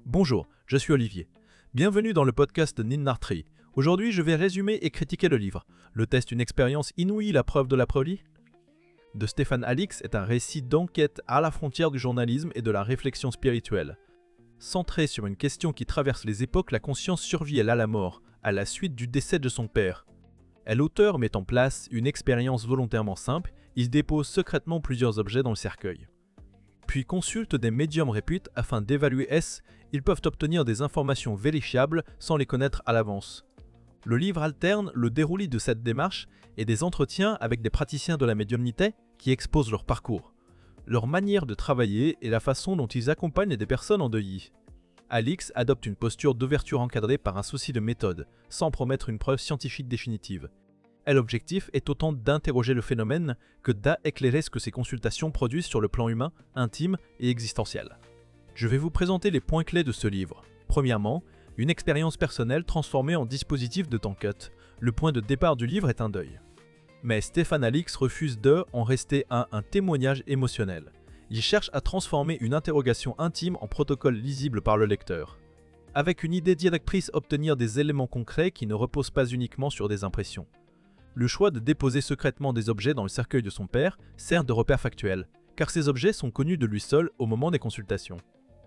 Bonjour, je suis Olivier. Bienvenue dans le podcast Ninartree. Aujourd'hui, je vais résumer et critiquer le livre. Le test Une expérience inouïe, la preuve de la folie de Stefan Alix est un récit d'enquête à la frontière du journalisme et de la réflexion spirituelle. Centré sur une question qui traverse les époques, la conscience survit-elle à la mort, à la suite du décès de son père? L'auteur met en place une expérience volontairement simple, il dépose secrètement plusieurs objets dans le cercueil. Puis consulte des médiums réputés afin d'évaluer ils peuvent obtenir des informations vérifiables sans les connaître à l'avance. Le livre alterne le déroulé de cette démarche et des entretiens avec des praticiens de la médiumnité qui exposent leur parcours, leur manière de travailler et la façon dont ils accompagnent des personnes endeuillées. Alix adopte une posture d'ouverture encadrée par un souci de méthode, sans promettre une preuve scientifique définitive. L'objectif est autant d'interroger le phénomène que d'éclairer ce que ces consultations produisent sur le plan humain, intime et existentiel. Je vais vous présenter les points clés de ce livre. Premièrement, une expérience personnelle transformée en dispositif de Tancut. Le point de départ du livre est un deuil. Mais Stefan Alix refuse de en rester à un témoignage émotionnel. Il cherche à transformer une interrogation intime en protocole lisible par le lecteur. Avec une idée directrice, obtenir des éléments concrets qui ne reposent pas uniquement sur des impressions. Le choix de déposer secrètement des objets dans le cercueil de son père sert de repère factuel, car ces objets sont connus de lui seul au moment des consultations.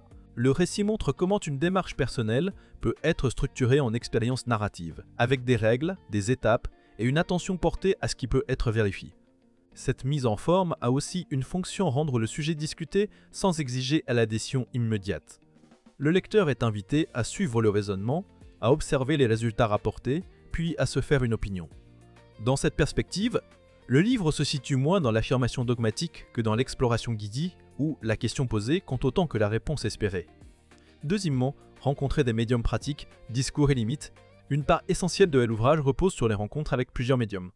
Le récit montre comment une démarche personnelle peut être structurée en expérience narrative, avec des règles, des étapes et une attention portée à ce qui peut être vérifié. Cette mise en forme a aussi une fonction rendre le sujet discuté sans exiger l'adhésion immédiate. Le lecteur est invité à suivre le raisonnement, à observer les résultats rapportés, puis à se faire une opinion. Dans cette perspective, le livre se situe moins dans l'affirmation dogmatique que dans l'exploration guidée où la question posée compte autant que la réponse espérée. Deuxièmement, rencontrer des médiums pratiques, discours et limites. Une part essentielle de l'ouvrage repose sur les rencontres avec plusieurs médiums.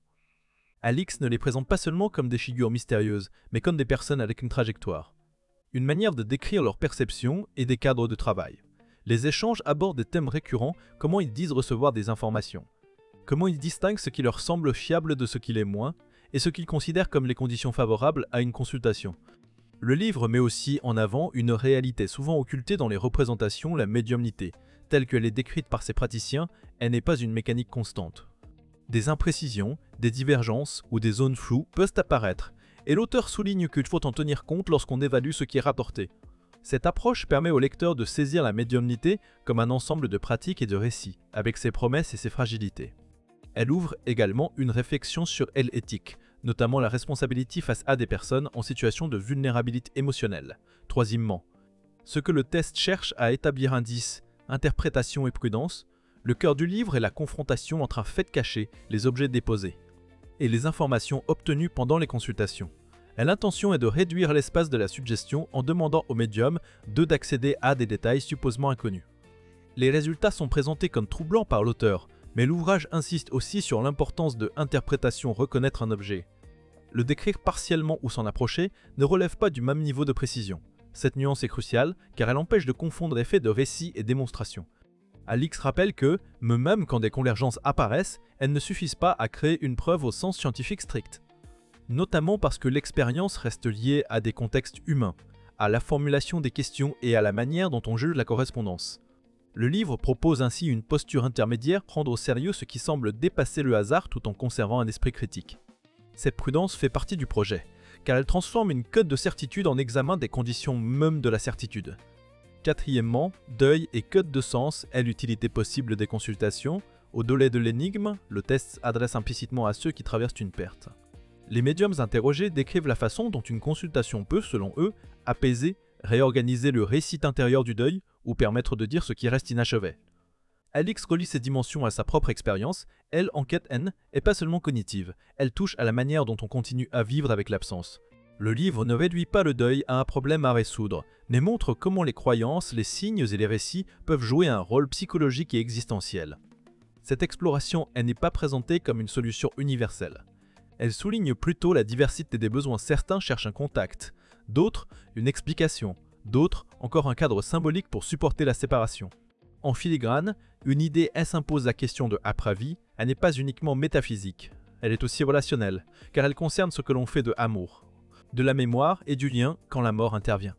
Alix ne les présente pas seulement comme des figures mystérieuses, mais comme des personnes avec une trajectoire. Une manière de décrire leur perception et des cadres de travail. Les échanges abordent des thèmes récurrents, comment ils disent recevoir des informations. Comment ils distinguent ce qui leur semble fiable de ce qui l'est moins, et ce qu'ils considèrent comme les conditions favorables à une consultation. Le livre met aussi en avant une réalité souvent occultée dans les représentations, la médiumnité. Telle qu'elle est décrite par ses praticiens, elle n'est pas une mécanique constante. Des imprécisions, des divergences ou des zones floues peuvent apparaître, et l'auteur souligne qu'il faut en tenir compte lorsqu'on évalue ce qui est rapporté. Cette approche permet au lecteur de saisir la médiumnité comme un ensemble de pratiques et de récits, avec ses promesses et ses fragilités. Elle ouvre également une réflexion sur l'éthique, notamment la responsabilité face à des personnes en situation de vulnérabilité émotionnelle. Troisièmement, ce que le test cherche à établir indice, interprétation et prudence, le cœur du livre est la confrontation entre un fait caché, les objets déposés, et les informations obtenues pendant les consultations. L'intention est de réduire l'espace de la suggestion en demandant au médium d'accéder à des détails supposément inconnus. Les résultats sont présentés comme troublants par l'auteur, mais l'ouvrage insiste aussi sur l'importance de interprétation reconnaître un objet. Le décrire partiellement ou s'en approcher ne relève pas du même niveau de précision. Cette nuance est cruciale car elle empêche de confondre effet de récit et démonstration. Alix rappelle que, même quand des convergences apparaissent, elles ne suffisent pas à créer une preuve au sens scientifique strict. Notamment parce que l'expérience reste liée à des contextes humains, à la formulation des questions et à la manière dont on juge la correspondance. Le livre propose ainsi une posture intermédiaire, prendre au sérieux ce qui semble dépasser le hasard tout en conservant un esprit critique. Cette prudence fait partie du projet, car elle transforme une quête de certitude en examen des conditions même de la certitude. Quatrièmement, deuil et quête de sens est l'utilité possible des consultations. Au-delà de l'énigme, le test s'adresse implicitement à ceux qui traversent une perte. Les médiums interrogés décrivent la façon dont une consultation peut, selon eux, apaiser, réorganiser le récit intérieur du deuil ou permettre de dire ce qui reste inachevé. Alix relie ces dimensions à sa propre expérience, elle, enquête N, est pas seulement cognitive, elle touche à la manière dont on continue à vivre avec l'absence. Le livre ne réduit pas le deuil à un problème à résoudre, mais montre comment les croyances, les signes et les récits peuvent jouer un rôle psychologique et existentiel. Cette exploration n'est pas présentée comme une solution universelle. Elle souligne plutôt la diversité des besoins. Certains cherchent un contact, d'autres une explication, d'autres encore un cadre symbolique pour supporter la séparation. En filigrane, une idée s'impose la question de après-vie, elle n'est pas uniquement métaphysique, elle est aussi relationnelle, car elle concerne ce que l'on fait de amour, de la mémoire et du lien quand la mort intervient.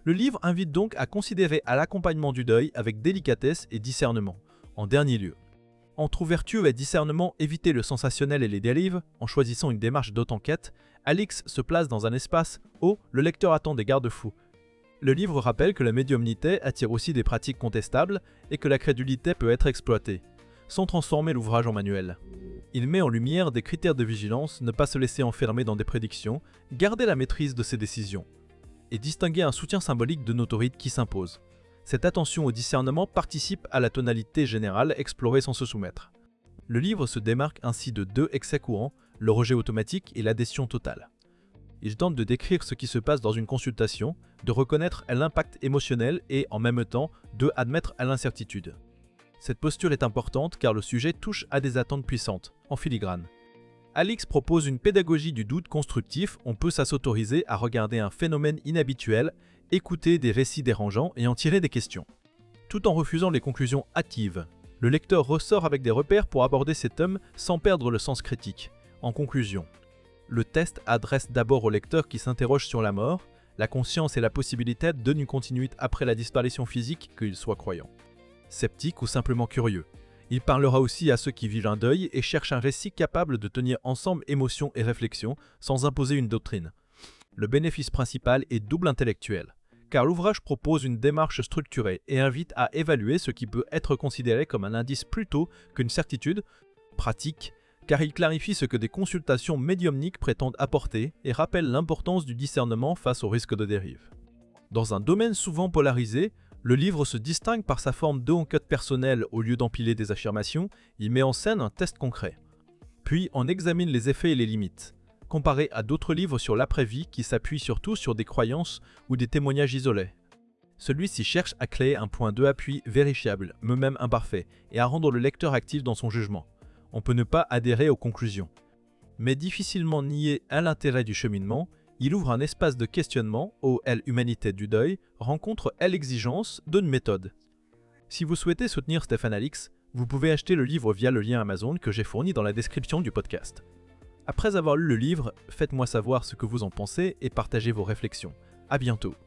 Le livre invite donc à considérer à l'accompagnement du deuil avec délicatesse et discernement. En dernier lieu, entre ouverture et discernement, éviter le sensationnel et les dérives, en choisissant une démarche d'auto-enquête, Alix se place dans un espace où le lecteur attend des garde-fous. Le livre rappelle que la médiumnité attire aussi des pratiques contestables et que la crédulité peut être exploitée, sans transformer l'ouvrage en manuel. Il met en lumière des critères de vigilance, ne pas se laisser enfermer dans des prédictions, garder la maîtrise de ses décisions, et distinguer un soutien symbolique de l'autorité qui s'impose. Cette attention au discernement participe à la tonalité générale explorée sans se soumettre. Le livre se démarque ainsi de deux excès courants, le rejet automatique et l'adhésion totale. Il tente de décrire ce qui se passe dans une consultation, de reconnaître l'impact émotionnel et, en même temps, de admettre l'incertitude. Cette posture est importante car le sujet touche à des attentes puissantes, en filigrane. Alix propose une pédagogie du doute constructif, on peut s'autoriser à regarder un phénomène inhabituel, écouter des récits dérangeants et en tirer des questions. Tout en refusant les conclusions hâtives, le lecteur ressort avec des repères pour aborder ces thèmes sans perdre le sens critique. En conclusion, le test adresse d'abord au lecteur qui s'interroge sur la mort, la conscience et la possibilité d'une continuité après la disparition physique, qu'il soit croyant, sceptique ou simplement curieux. Il parlera aussi à ceux qui vivent un deuil et cherchent un récit capable de tenir ensemble émotion et réflexion sans imposer une doctrine. Le bénéfice principal est double intellectuel, car l'ouvrage propose une démarche structurée et invite à évaluer ce qui peut être considéré comme un indice plutôt qu'une certitude pratique, car il clarifie ce que des consultations médiumniques prétendent apporter et rappelle l'importance du discernement face au risque de dérive. Dans un domaine souvent polarisé, le livre se distingue par sa forme d'enquête personnelle au lieu d'empiler des affirmations, il met en scène un test concret. Puis on examine les effets et les limites, comparé à d'autres livres sur l'après-vie qui s'appuient surtout sur des croyances ou des témoignages isolés. Celui-ci cherche à créer un point d'appui vérifiable, même imparfait, et à rendre le lecteur actif dans son jugement. On peut ne pas adhérer aux conclusions, mais difficilement nier à l'intérêt du cheminement. Il ouvre un espace de questionnement où l'humanité du deuil rencontre l'exigence d'une méthode. Si vous souhaitez soutenir Stéphane Alix, vous pouvez acheter le livre via le lien Amazon que j'ai fourni dans la description du podcast. Après avoir lu le livre, faites-moi savoir ce que vous en pensez et partagez vos réflexions. À bientôt.